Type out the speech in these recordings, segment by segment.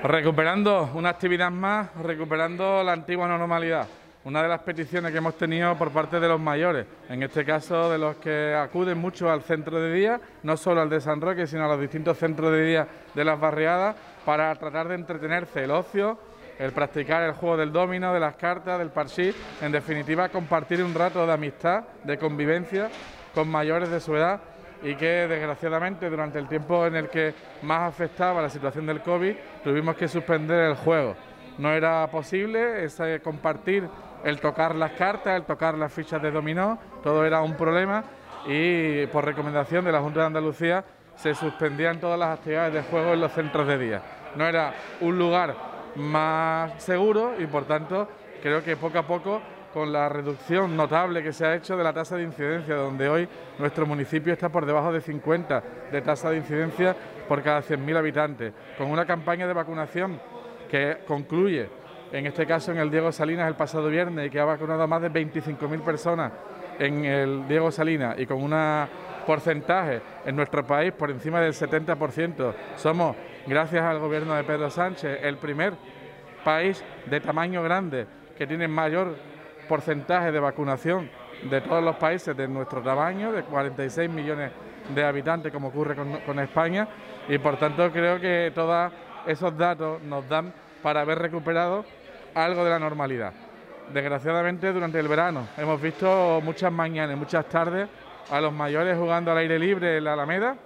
Recuperando una actividad más, recuperando la antigua normalidad. Una de las peticiones que hemos tenido por parte de los mayores, en este caso de los que acuden mucho al centro de día, no solo al de San Roque, sino a los distintos centros de día de las barriadas, para tratar de entretenerse, el ocio, el practicar el juego del dominó, de las cartas, del parchís, en definitiva compartir un rato de amistad, de convivencia con mayores de su edad, y que desgraciadamente durante el tiempo en el que más afectaba la situación del COVID tuvimos que suspender el juego. No era posible ese compartir, el tocar las cartas, el tocar las fichas de dominó, todo era un problema y por recomendación de la Junta de Andalucía se suspendían todas las actividades de juego en los centros de día. No era un lugar más seguro y por tanto creo que poco a poco, con la reducción notable que se ha hecho de la tasa de incidencia, donde hoy nuestro municipio está por debajo de 50 de tasa de incidencia por cada 100.000 habitantes, con una campaña de vacunación que concluye, en este caso en el Diego Salinas el pasado viernes, y que ha vacunado a más de 25.000 personas en el Diego Salinas, y con un porcentaje en nuestro país por encima del 70%. Somos, gracias al gobierno de Pedro Sánchez, el primer país de tamaño grande que tiene mayor porcentaje de vacunación de todos los países de nuestro tamaño, de 46 millones de habitantes, como ocurre con España, y por tanto creo que todos esos datos nos dan para haber recuperado algo de la normalidad. Desgraciadamente durante el verano hemos visto muchas mañanas, muchas tardes a los mayores jugando al aire libre en la Alameda,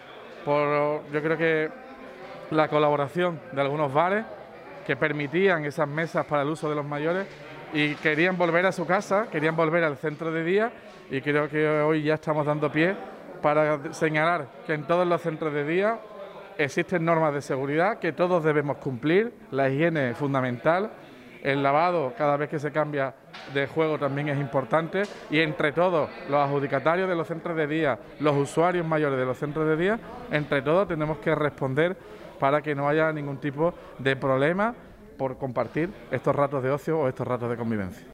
yo creo que la colaboración de algunos bares que permitían esas mesas para el uso de los mayores, y querían volver a su casa, querían volver al centro de día, y creo que hoy ya estamos dando pie para señalar que en todos los centros de día existen normas de seguridad que todos debemos cumplir. La higiene es fundamental, el lavado cada vez que se cambia de juego también es importante, y entre todos los adjudicatarios de los centros de día, los usuarios mayores de los centros de día, entre todos tenemos que responder para que no haya ningún tipo de problema por compartir estos ratos de ocio o estos ratos de convivencia.